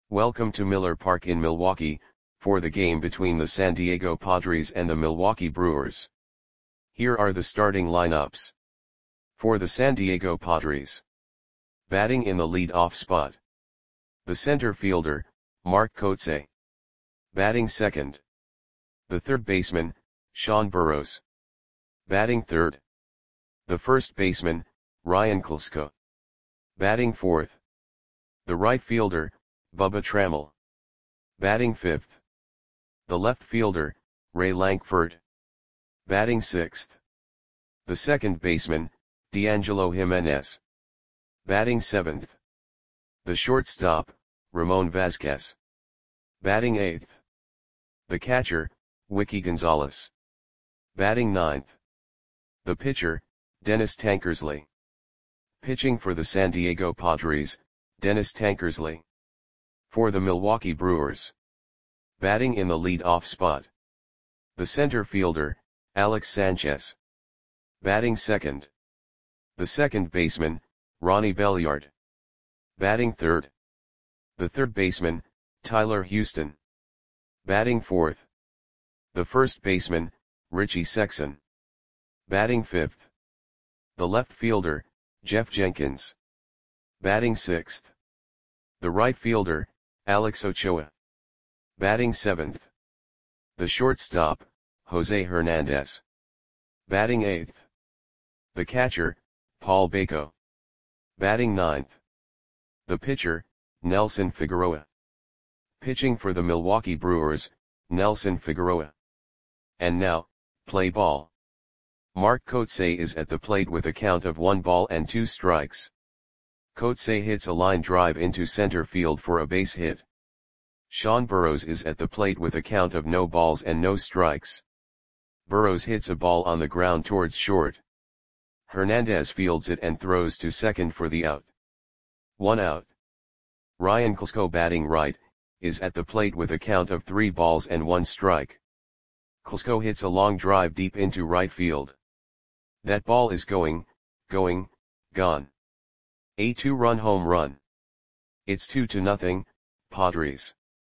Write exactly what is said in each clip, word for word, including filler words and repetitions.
Welcome to Miller Park in Milwaukee, for the game between the San Diego Padres and the Milwaukee Brewers. Here are the starting lineups. For the San Diego Padres. Batting in the lead-off spot. The center fielder, Mark Kotsay. Batting second. The third baseman, Sean Burroughs. Batting third. The first baseman, Ryan Klesko. Batting fourth. The right fielder, Bubba Trammell. Batting fifth. The left fielder, Ray Lankford. Batting sixth. The second baseman, D'Angelo Jimenez. Batting seventh. The shortstop, Ramon Vazquez. Batting eighth. The catcher, Wiki Gonzalez. Batting ninth. The pitcher, Dennis Tankersley. Pitching for the San Diego Padres, Dennis Tankersley. For the Milwaukee Brewers. Batting in the lead-off spot. The center fielder, Alex Sanchez. Batting second. The second baseman, Ronnie Belliard. Batting third. The third baseman, Tyler Houston. Batting fourth. The first baseman, Richie Sexson. Batting fifth. The left fielder, Jeff Jenkins. Batting sixth. The right fielder, Alex Ochoa. Batting seventh. The shortstop, Jose Hernandez. Batting eighth. The catcher, Paul Bako. Batting ninth. The pitcher, Nelson Figueroa. Pitching for the Milwaukee Brewers, Nelson Figueroa. And now, play ball. Mark Kotsay is at the plate with a count of one ball and two strikes. Kotsay hits a line drive into center field for a base hit. Sean Burroughs is at the plate with a count of no balls and no strikes. Burroughs hits a ball on the ground towards short. Hernandez fields it and throws to second for the out. One out. Ryan Klesko, batting right, is at the plate with a count of three balls and one strike. Klesko hits a long drive deep into right field. That ball is going, going, gone. A two-run home run. It's two to nothing, Padres.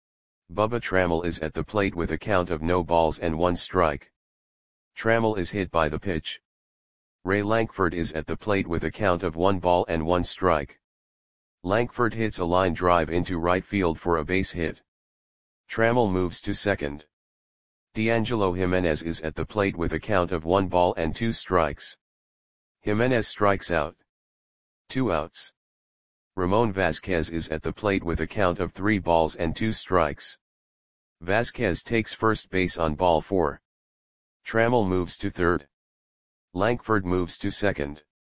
Bubba Trammell is at the plate with a count of no balls and one strike. Trammell is hit by the pitch. Ray Lankford is at the plate with a count of one ball and one strike. Lankford hits a line drive into right field for a base hit. Trammell moves to second. D'Angelo Jimenez is at the plate with a count of one ball and two strikes. Jimenez strikes out. Two outs. Ramon Vazquez is at the plate with a count of three balls and two strikes. Vazquez takes first base on ball four. Trammell moves to third. Lankford moves to second.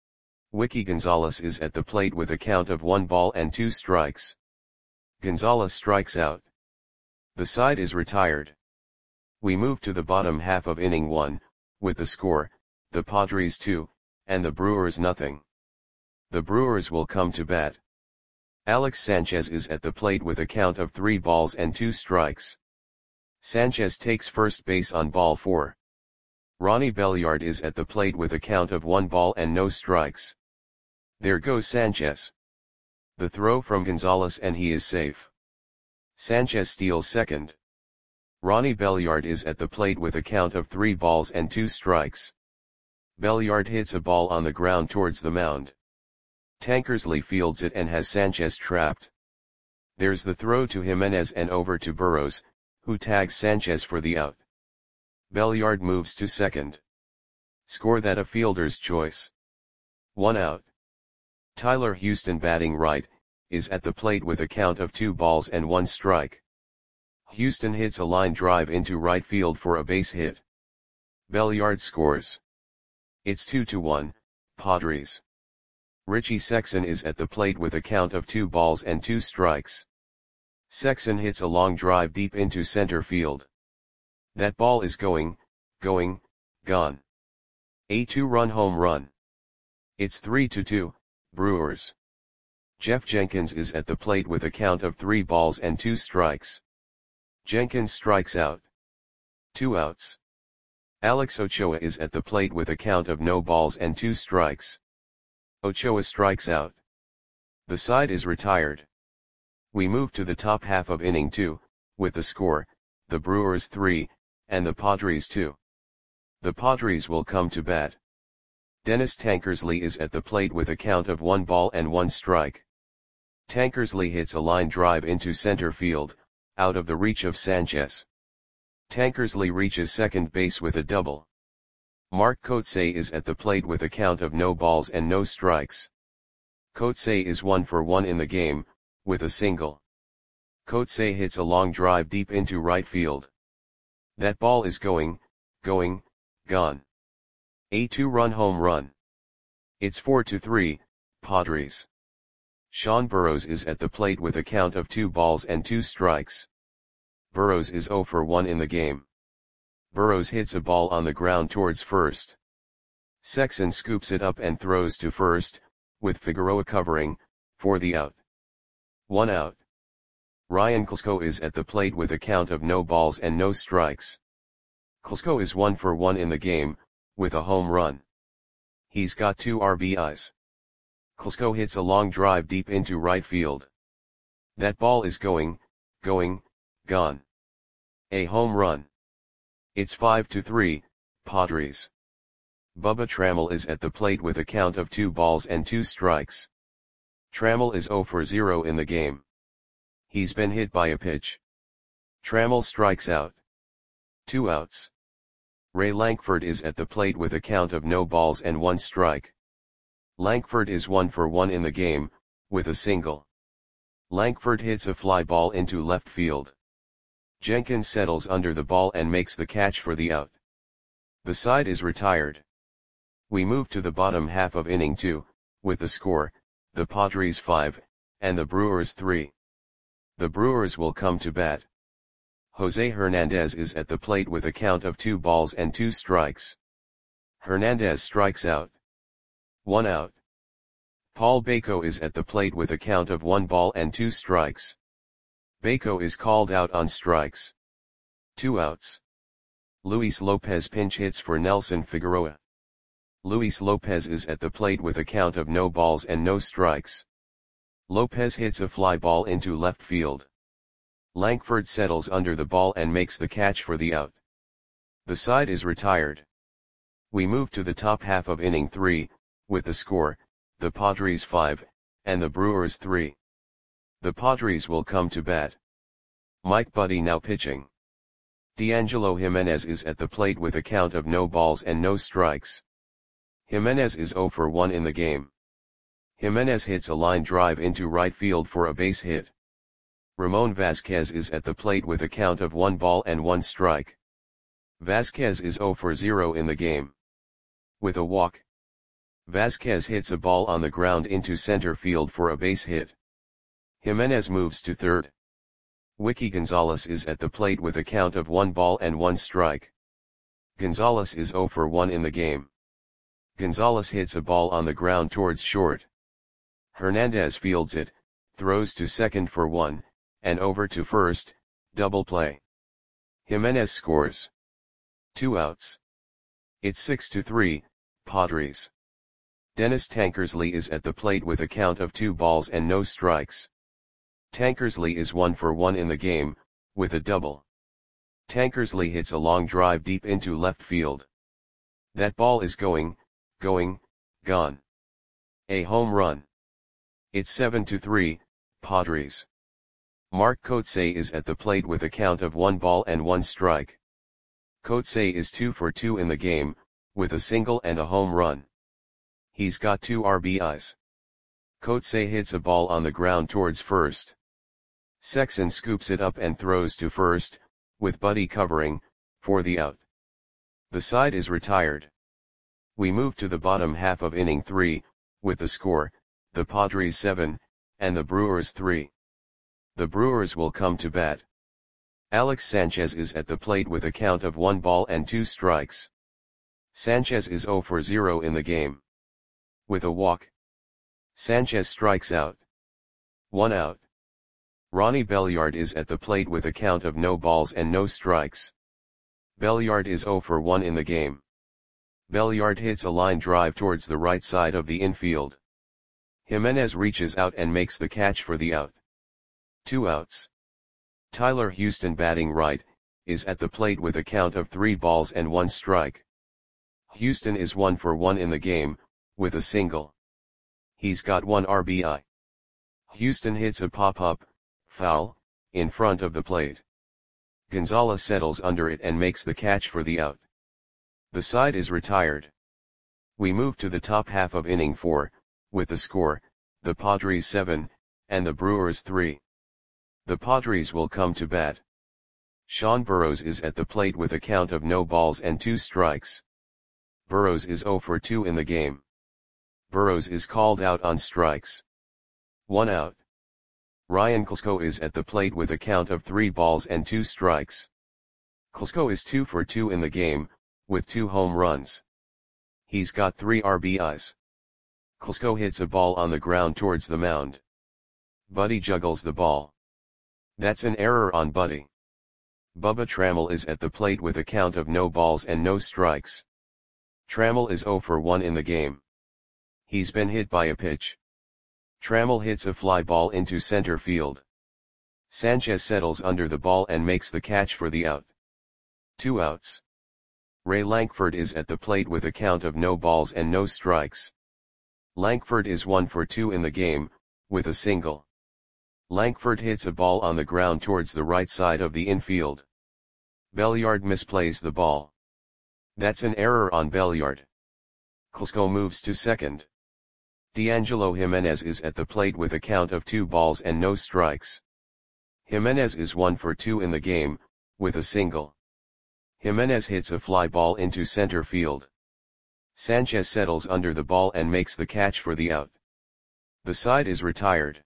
Wiki Gonzalez is at the plate with a count of one ball and two strikes. Gonzalez strikes out. The side is retired. We move to the bottom half of inning one, with the score, the Padres two, and the Brewers nothing. The Brewers will come to bat. Alex Sanchez is at the plate with a count of three balls and two strikes. Sanchez takes first base on ball four. Ronnie Belliard is at the plate with a count of one ball and no strikes. There goes Sanchez. The throw from Gonzalez and he is safe. Sanchez steals second. Ronnie Belliard is at the plate with a count of three balls and two strikes. Belliard hits a ball on the ground towards the mound. Tankersley fields it and has Sanchez trapped. There's the throw to Jimenez and over to Burroughs, who tags Sanchez for the out. Belliard moves to second. Score that a fielder's choice. One out. Tyler Houston, batting right, is at the plate with a count of two balls and one strike. Houston hits a line drive into right field for a base hit. Belliard scores. It's two to one, Padres. Richie Sexson is at the plate with a count of two balls and two strikes. Sexson hits a long drive deep into center field. That ball is going, going, gone. A two-run home run. It's three to two, Brewers. Jeff Jenkins is at the plate with a count of three balls and two strikes. Jenkins strikes out. Two outs. Alex Ochoa is at the plate with a count of no balls and two strikes. Ochoa strikes out. The side is retired. We move to the top half of inning two, with the score, the Brewers three, and the Padres two. The Padres will come to bat. Dennis Tankersley is at the plate with a count of one ball and one strike. Tankersley hits a line drive into center field, out of the reach of Sanchez. Tankersley reaches second base with a double. Mark Kotsay is at the plate with a count of no balls and no strikes. Kotsay is one for one in the game, with a single. Kotsay hits a long drive deep into right field. That ball is going, going, gone. A two-run home run. It's four to three, Padres. Sean Burrows is at the plate with a count of two balls and two strikes. Burrows is zero for one in the game. Burrows hits a ball on the ground towards first. Sexson scoops it up and throws to first, with Figueroa covering, for the out. One out. Ryan Klesko is at the plate with a count of no balls and no strikes. Klesko is one for one in the game, with a home run. He's got two R B Is. Klesko hits a long drive deep into right field. That ball is going, going, gone. A home run. It's five to three, Padres. Bubba Trammell is at the plate with a count of two balls and two strikes. Trammell is zero for zero in the game. He's been hit by a pitch. Trammell strikes out. Two outs. Ray Lankford is at the plate with a count of no balls and one strike. Lankford is one for one in the game, with a single. Lankford hits a fly ball into left field. Jenkins settles under the ball and makes the catch for the out. The side is retired. We move to the bottom half of inning two, with the score, the Padres five, and the Brewers three. The Brewers will come to bat. Jose Hernandez is at the plate with a count of two balls and two strikes. Hernandez strikes out. One out. Paul Bako is at the plate with a count of one ball and two strikes. Bako is called out on strikes. Two outs. Luis Lopez pinch hits for Nelson Figueroa. Luis Lopez is at the plate with a count of no balls and no strikes. Lopez hits a fly ball into left field. Lankford settles under the ball and makes the catch for the out. The side is retired. We move to the top half of inning three, with the score, the Padres five, and the Brewers three. The Padres will come to bat. Mike Buddie now pitching. D'Angelo Jimenez is at the plate with a count of no balls and no strikes. Jimenez is zero for one in the game. Jimenez hits a line drive into right field for a base hit. Ramon Vasquez is at the plate with a count of one ball and one strike. Vasquez is zero for zero in the game. With a walk. Vasquez hits a ball on the ground into center field for a base hit. Jimenez moves to third. Wiki Gonzalez is at the plate with a count of one ball and one strike. Gonzalez is zero for one in the game. Gonzalez hits a ball on the ground towards short. Hernandez fields it, throws to second for one, and over to first, double play. Jimenez scores. Two outs. It's six to three, Padres. Dennis Tankersley is at the plate with a count of two balls and no strikes. Tankersley is one for one in the game, with a double. Tankersley hits a long drive deep into left field. That ball is going, going, gone. A home run. It's seven to three, Padres. Mark Kotsay is at the plate with a count of one ball and one strike. Kotsay is two for two in the game, with a single and a home run. He's got two R B Is. Kotsay hits a ball on the ground towards first. Sexson scoops it up and throws to first, with Buddie covering, for the out. The side is retired. We move to the bottom half of inning three, with the score, the Padres seven, and the Brewers three. The Brewers will come to bat. Alex Sanchez is at the plate with a count of one ball and two strikes. Sanchez is zero for zero in the game. With a walk. Sanchez strikes out. One out. Ronnie Belliard is at the plate with a count of no balls and no strikes. Belliard is zero for one in the game. Belliard hits a line drive towards the right side of the infield. Jimenez reaches out and makes the catch for the out. Two outs. Tyler Houston batting right, is at the plate with a count of three balls and one strike. Houston is one for one in the game, with a single. He's got one R B I. Houston hits a pop-up, foul, in front of the plate. Gonzalez settles under it and makes the catch for the out. The side is retired. We move to the top half of inning four, with the score, the Padres seven, and the Brewers three. The Padres will come to bat. Sean Burrows is at the plate with a count of no balls and two strikes. Burrows is zero for two in the game. Burrows is called out on strikes. One out. Ryan Klesko is at the plate with a count of three balls and two strikes. Klesko is two for two in the game, with two home runs. He's got three R B Is. Klesko hits a ball on the ground towards the mound. Buddy juggles the ball. That's an error on Buddy. Bubba Trammell is at the plate with a count of no balls and no strikes. Trammell is zero for one in the game. He's been hit by a pitch. Trammell hits a fly ball into center field. Sanchez settles under the ball and makes the catch for the out. Two outs. Ray Lankford is at the plate with a count of no balls and no strikes. Lankford is one for two in the game, with a single. Lankford hits a ball on the ground towards the right side of the infield. Belliard misplays the ball. That's an error on Belliard. Klesko moves to second. D'Angelo Jimenez is at the plate with a count of two balls and no strikes. Jimenez is one for two in the game, with a single. Jimenez hits a fly ball into center field. Sanchez settles under the ball and makes the catch for the out. The side is retired.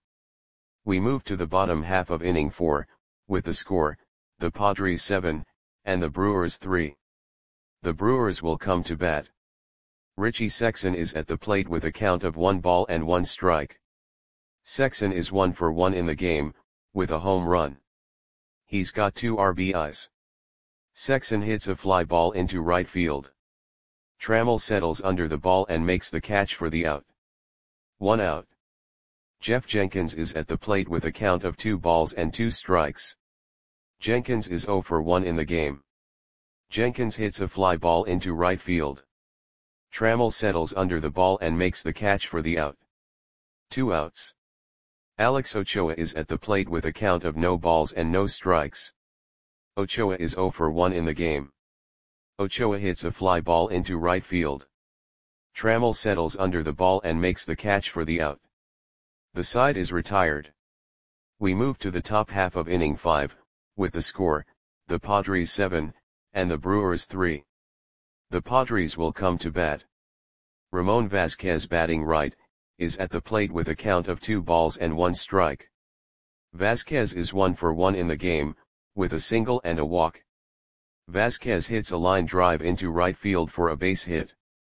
We move to the bottom half of inning four, with the score, the Padres seven, and the Brewers three. The Brewers will come to bat. Richie Sexson is at the plate with a count of one ball and one strike. Sexson is one for one in the game, with a home run. He's got two R B Is. Sexson hits a fly ball into right field. Trammell settles under the ball and makes the catch for the out. One out. Jeff Jenkins is at the plate with a count of two balls and two strikes. Jenkins is zero for one in the game. Jenkins hits a fly ball into right field. Trammell settles under the ball and makes the catch for the out. Two outs. Alex Ochoa is at the plate with a count of no balls and no strikes. Ochoa is zero for one in the game. Ochoa hits a fly ball into right field. Trammell settles under the ball and makes the catch for the out. The side is retired. We move to the top half of inning five, with the score, the Padres seven, and the Brewers three. The Padres will come to bat. Ramon Vasquez batting right, is at the plate with a count of two balls and one strike. Vasquez is one for one in the game, with a single and a walk. Vasquez hits a line drive into right field for a base hit.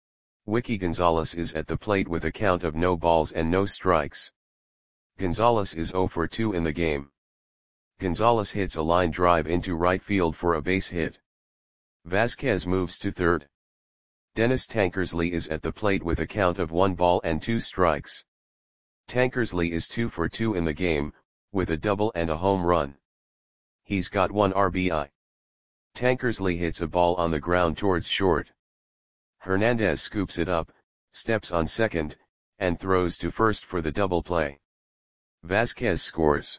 Wiki Gonzalez is at the plate with a count of no balls and no strikes. Gonzalez is zero for two in the game. Gonzalez hits a line drive into right field for a base hit. Vasquez moves to third. Dennis Tankersley is at the plate with a count of one ball and two strikes. Tankersley is two for two in the game, with a double and a home run. He's got one R B I. Tankersley hits a ball on the ground towards short. Hernandez scoops it up, steps on second, and throws to first for the double play. Vasquez scores.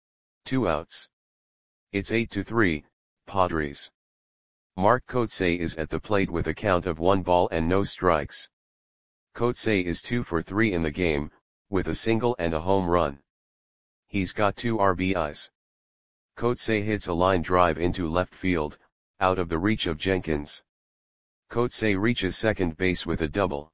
Two outs. It's eight to three, Padres. Mark Kotsay is at the plate with a count of one ball and no strikes. Kotsay is two for three in the game, with a single and a home run. He's got two R B Is. Kotsay hits a line drive into left field, out of the reach of Jenkins. Kotsay reaches second base with a double.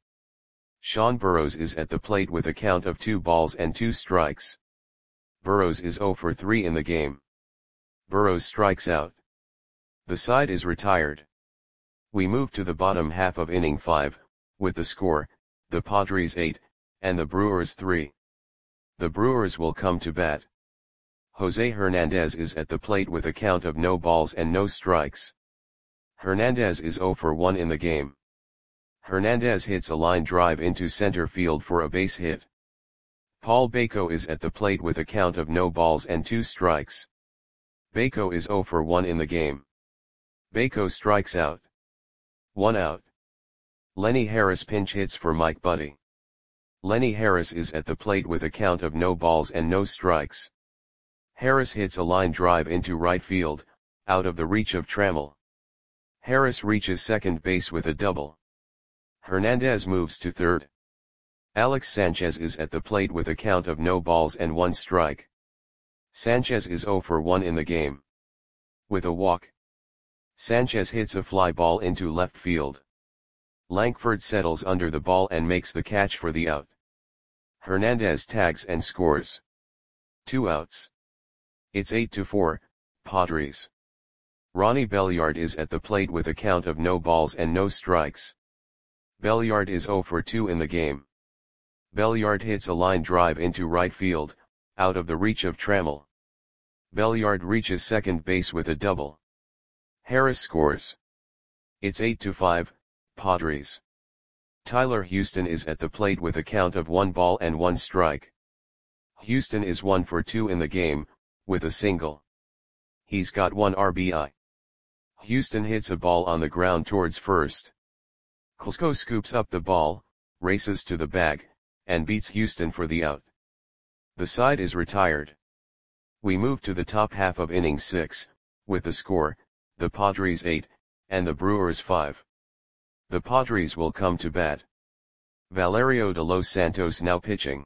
Sean Burrows is at the plate with a count of two balls and two strikes. Burrows is zero for three in the game. Burrows strikes out. The side is retired. We move to the bottom half of inning five, with the score, the Padres eight, and the Brewers three. The Brewers will come to bat. Jose Hernandez is at the plate with a count of no balls and no strikes. Hernandez is zero for one in the game. Hernandez hits a line drive into center field for a base hit. Paul Bako is at the plate with a count of no balls and two strikes. Bako is zero for one in the game. Bako strikes out. One out. Lenny Harris pinch hits for Mike Buddie. Lenny Harris is at the plate with a count of no balls and no strikes. Harris hits a line drive into right field, out of the reach of Trammell. Harris reaches second base with a double. Hernandez moves to third. Alex Sanchez is at the plate with a count of no balls and one strike. Sanchez is zero for one in the game. With a walk, Sanchez hits a fly ball into left field. Lankford settles under the ball and makes the catch for the out. Hernandez tags and scores. Two outs. It's eight to four, Padres. Ronnie Belliard is at the plate with a count of no balls and no strikes. Belliard is zero for two in the game. Belliard hits a line drive into right field, out of the reach of Trammell. Belliard reaches second base with a double. Harris scores. It's eight to five, Padres. Tyler Houston is at the plate with a count of one ball and one strike. Houston is one for two in the game, with a single. He's got one R B I. Houston hits a ball on the ground towards first. Klesko scoops up the ball, races to the bag, and beats Houston for the out. The side is retired. We move to the top half of inning six, with the score, the Padres eight, and the Brewers five. The Padres will come to bat. Valerio de Los Santos now pitching.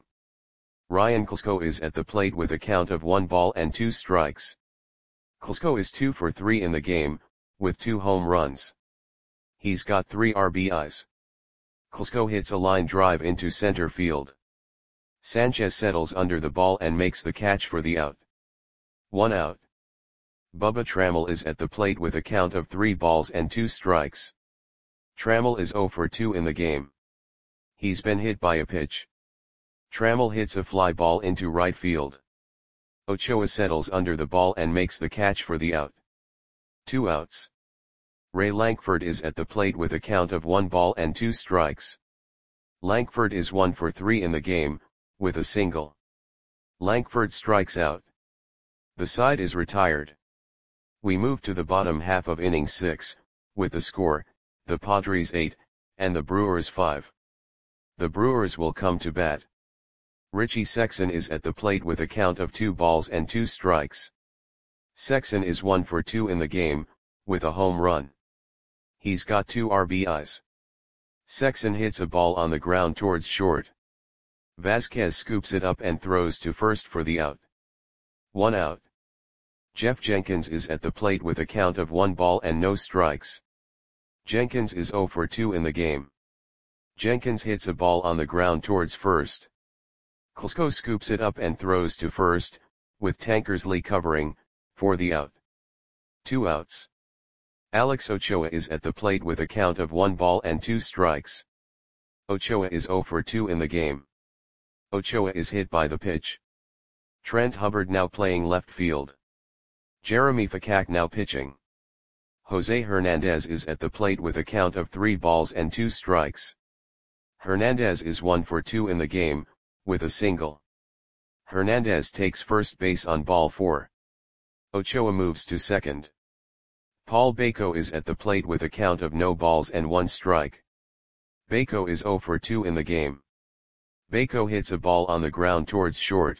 Ryan Klesko is at the plate with a count of one ball and two strikes. Klesko is two for three in the game, with two home runs. He's got three R B Is. Klesko hits a line drive into center field. Sanchez settles under the ball and makes the catch for the out. One out. Bubba Trammell is at the plate with a count of three balls and two strikes. Trammell is zero for two in the game. He's been hit by a pitch. Trammell hits a fly ball into right field. Ochoa settles under the ball and makes the catch for the out. Two outs. Ray Lankford is at the plate with a count of one ball and two strikes. Lankford is one for three in the game, with a single. Lankford strikes out. The side is retired. We move to the bottom half of inning six, with the score, the Padres eight, and the Brewers five. The Brewers will come to bat. Richie Sexson is at the plate with a count of two balls and two strikes. Sexson is one for two in the game, with a home run. He's got two R B Is. Sexson hits a ball on the ground towards short. Vasquez scoops it up and throws to first for the out. One out. Jeff Jenkins is at the plate with a count of one ball and no strikes. Jenkins is zero for two in the game. Jenkins hits a ball on the ground towards first. Klesko scoops it up and throws to first, with Tankersley covering, for the out. Two outs. Alex Ochoa is at the plate with a count of one ball and two strikes. Ochoa is zero for two in the game. Ochoa is hit by the pitch. Trent Hubbard now playing left field. Jeremy Fakak now pitching. Jose Hernandez is at the plate with a count of three balls and two strikes. Hernandez is one for two in the game, with a single. Hernandez takes first base on ball four. Ochoa moves to second. Paul Bako is at the plate with a count of no balls and one strike. Bako is zero for two in the game. Bako hits a ball on the ground towards short.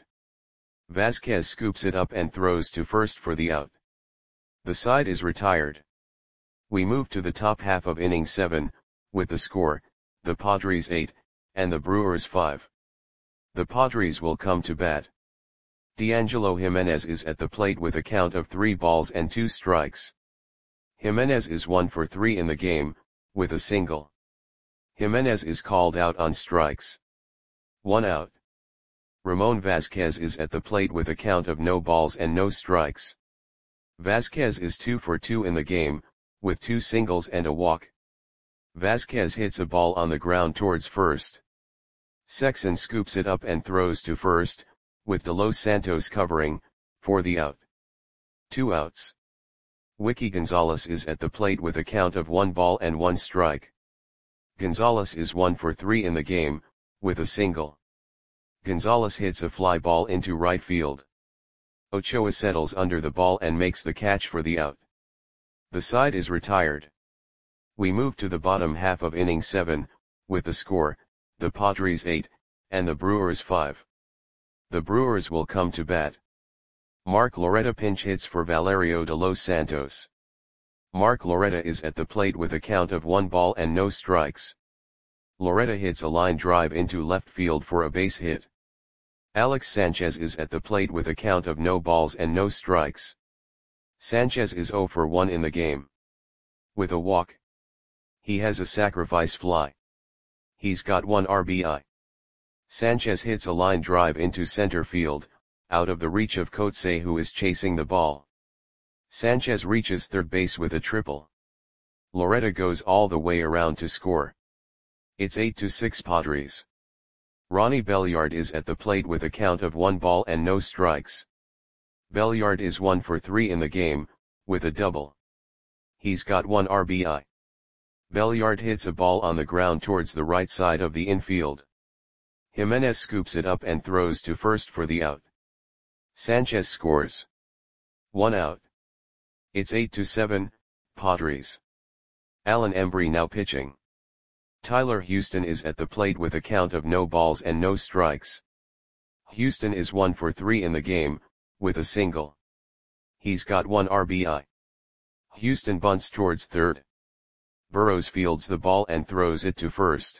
Vasquez scoops it up and throws to first for the out. The side is retired. We move to the top half of inning seven, with the score, the Padres eight, and the Brewers five. The Padres will come to bat. D'Angelo Jimenez is at the plate with a count of three balls and two strikes. Jimenez is one for three in the game, with a single. Jimenez is called out on strikes. One out. Ramon Vasquez is at the plate with a count of no balls and no strikes. Vasquez is two for two in the game, with two singles and a walk. Vasquez hits a ball on the ground towards first. Sexson scoops it up and throws to first, with De Los Santos covering, for the out. Two outs. Wiki Gonzalez is at the plate with a count of one ball and one strike. Gonzalez is one for three in the game, with a single. Gonzalez hits a fly ball into right field. Ochoa settles under the ball and makes the catch for the out. The side is retired. We move to the bottom half of inning seven, with the score, the Padres eight, and the Brewers five. The Brewers will come to bat. Mark Loretta pinch hits for Valerio de Los Santos. Mark Loretta is at the plate with a count of one ball and no strikes. Loretta hits a line drive into left field for a base hit. Alex Sanchez is at the plate with a count of no balls and no strikes. Sanchez is zero for one in the game. With a walk. He has a sacrifice fly. He's got one R B I. Sanchez hits a line drive into center field, out of the reach of Coetzee, who is chasing the ball. Sanchez reaches third base with a triple. Loretta goes all the way around to score. It's eight to six Padres. Ronnie Belliard is at the plate with a count of one ball and no strikes. Belliard is one for three in the game, with a double. He's got one R B I. Belliard hits a ball on the ground towards the right side of the infield. Jimenez scoops it up and throws to first for the out. Sanchez scores. One out. It's eight to seven, Padres. Alan Embry now pitching. Tyler Houston is at the plate with a count of no balls and no strikes. Houston is one for three in the game, with a single. He's got one R B I. Houston bunts towards third. Burrows fields the ball and throws it to first.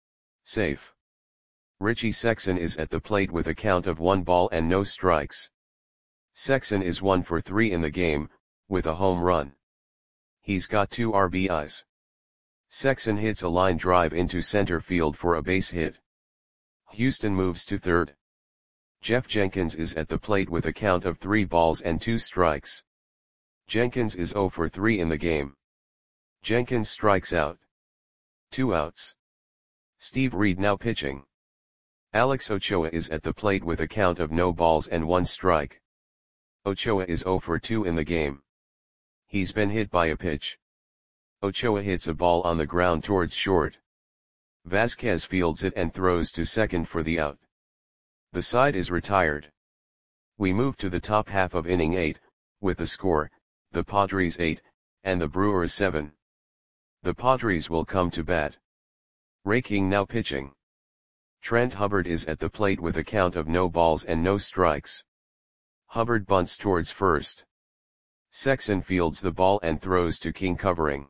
Safe. Richie Sexson is at the plate with a count of one ball and no strikes. Sexson is one for three in the game, with a home run. He's got two R B Is. Sexson hits a line drive into center field for a base hit. Houston moves to third. Jeff Jenkins is at the plate with a count of three balls and two strikes. Jenkins is zero for three in the game. Jenkins strikes out. Two outs. Steve Reed now pitching. Alex Ochoa is at the plate with a count of no balls and one strike. Ochoa is zero for two in the game. He's been hit by a pitch. Ochoa hits a ball on the ground towards short. Vasquez fields it and throws to second for the out. The side is retired. We move to the top half of inning eight, with the score, the Padres eight, and the Brewers seven. The Padres will come to bat. Ray King now pitching. Trent Hubbard is at the plate with a count of no balls and no strikes. Hubbard bunts towards first. Sexson fields the ball and throws to King covering.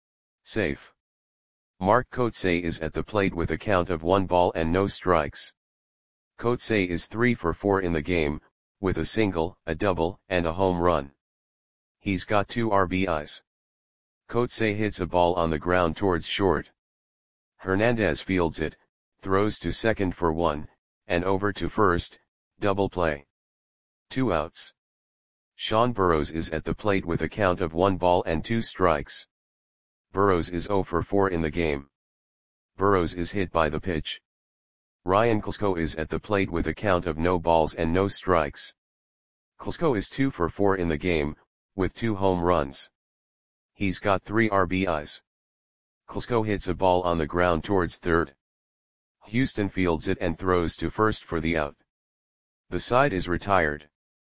Safe. Mark Coetzee is at the plate with a count of one ball and no strikes. Coetzee is three for four in the game, with a single, a double, and a home run. He's got two R B Is. Coetzee hits a ball on the ground towards short. Hernandez fields it, throws to second for one, and over to first, double play. Two outs. Sean Burrows is at the plate with a count of one ball and two strikes. Burrows is zero for four in the game. Burrows is hit by the pitch. Ryan Klesko is at the plate with a count of no balls and no strikes. Klesko is two for four in the game, with two home runs. He's got three R B Is. Klesko hits a ball on the ground towards third. Houston fields it and throws to first for the out. The side is retired.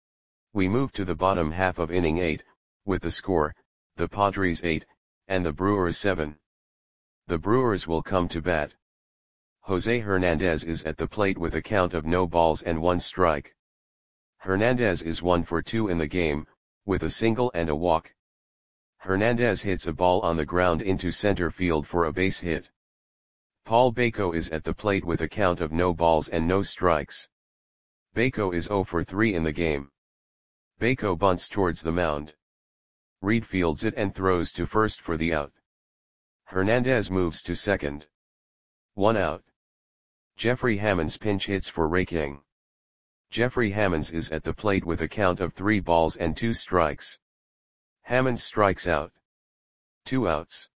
We move to the bottom half of inning eight, with the score, the Padres eight, and the Brewers seven. The Brewers will come to bat. Jose Hernandez is at the plate with a count of no balls and one strike. Hernandez is one for two in the game, with a single and a walk. Hernandez hits a ball on the ground into center field for a base hit. Paul Bako is at the plate with a count of no balls and no strikes. Bako is zero for three in the game. Bako bunts towards the mound. Reed fields it and throws to first for the out. Hernandez moves to second. One out. Jeffrey Hammonds pinch hits for Ray King. Jeffrey Hammonds is at the plate with a count of three balls and two strikes. Hammonds strikes out. Two outs.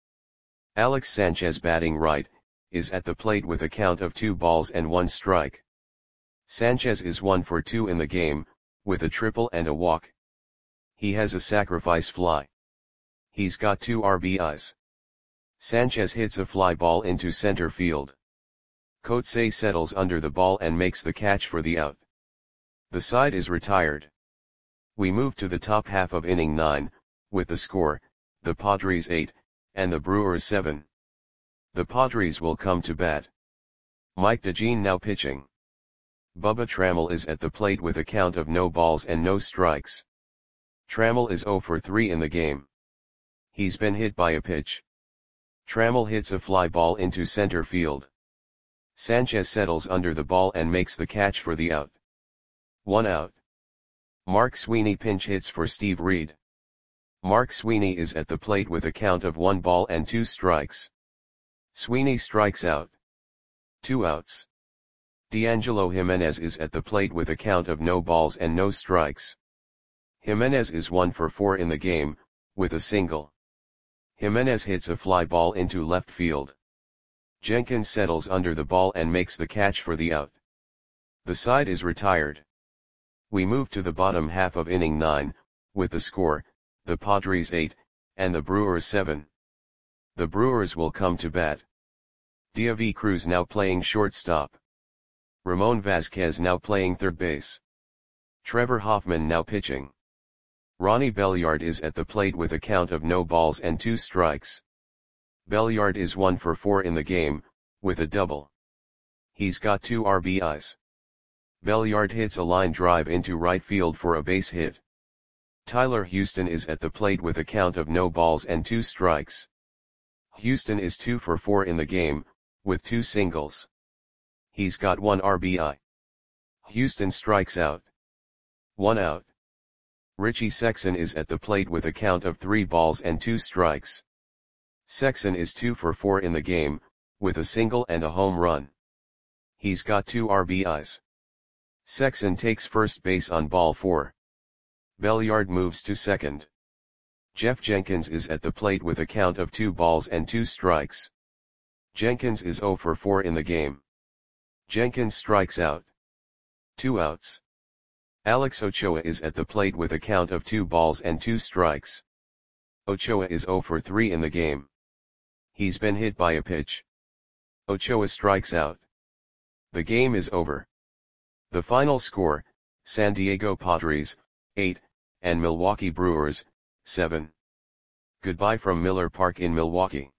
Alex Sanchez batting right, is at the plate with a count of two balls and one strike. Sanchez is one for two in the game, with a triple and a walk. He has a sacrifice fly. He's got two R B Is. Sanchez hits a fly ball into center field. Coetzee settles under the ball and makes the catch for the out. The side is retired. We move to the top half of inning nine, with the score, the Padres eight, and the Brewers seven. The Padres will come to bat. Mike DeJean now pitching. Bubba Trammell is at the plate with a count of no balls and no strikes. Trammell is oh for three in the game. He's been hit by a pitch. Trammell hits a fly ball into center field. Sanchez settles under the ball and makes the catch for the out. One out. Mark Sweeney pinch hits for Steve Reed. Mark Sweeney is at the plate with a count of one ball and two strikes. Sweeney strikes out. Two outs. D'Angelo Jimenez is at the plate with a count of no balls and no strikes. Jimenez is one for four in the game, with a single. Jimenez hits a fly ball into left field. Jenkins settles under the ball and makes the catch for the out. The side is retired. We move to the bottom half of inning nine, with the score, the Padres eight, and the Brewers seven. The Brewers will come to bat. Diavy Cruz now playing shortstop. Ramon Vasquez now playing third base. Trevor Hoffman now pitching. Ronnie Belliard is at the plate with a count of no balls and two strikes. Belliard is one for four in the game, with a double. He's got two R B Is. Belliard hits a line drive into right field for a base hit. Tyler Houston is at the plate with a count of no balls and two strikes. Houston is two for four in the game, with two singles. He's got one R B I. Houston strikes out. One out. Richie Sexson is at the plate with a count of three balls and two strikes. Sexson is two for four in the game, with a single and a home run. He's got two R B Is. Sexson takes first base on ball four. Belliard moves to second. Jeff Jenkins is at the plate with a count of two balls and two strikes. Jenkins is oh for four in the game. Jenkins strikes out. Two outs. Alex Ochoa is at the plate with a count of two balls and two strikes. Ochoa is oh for three in the game. He's been hit by a pitch. Ochoa strikes out. The game is over. The final score, San Diego Padres, eight, and Milwaukee Brewers, seven. Goodbye from Miller Park in Milwaukee.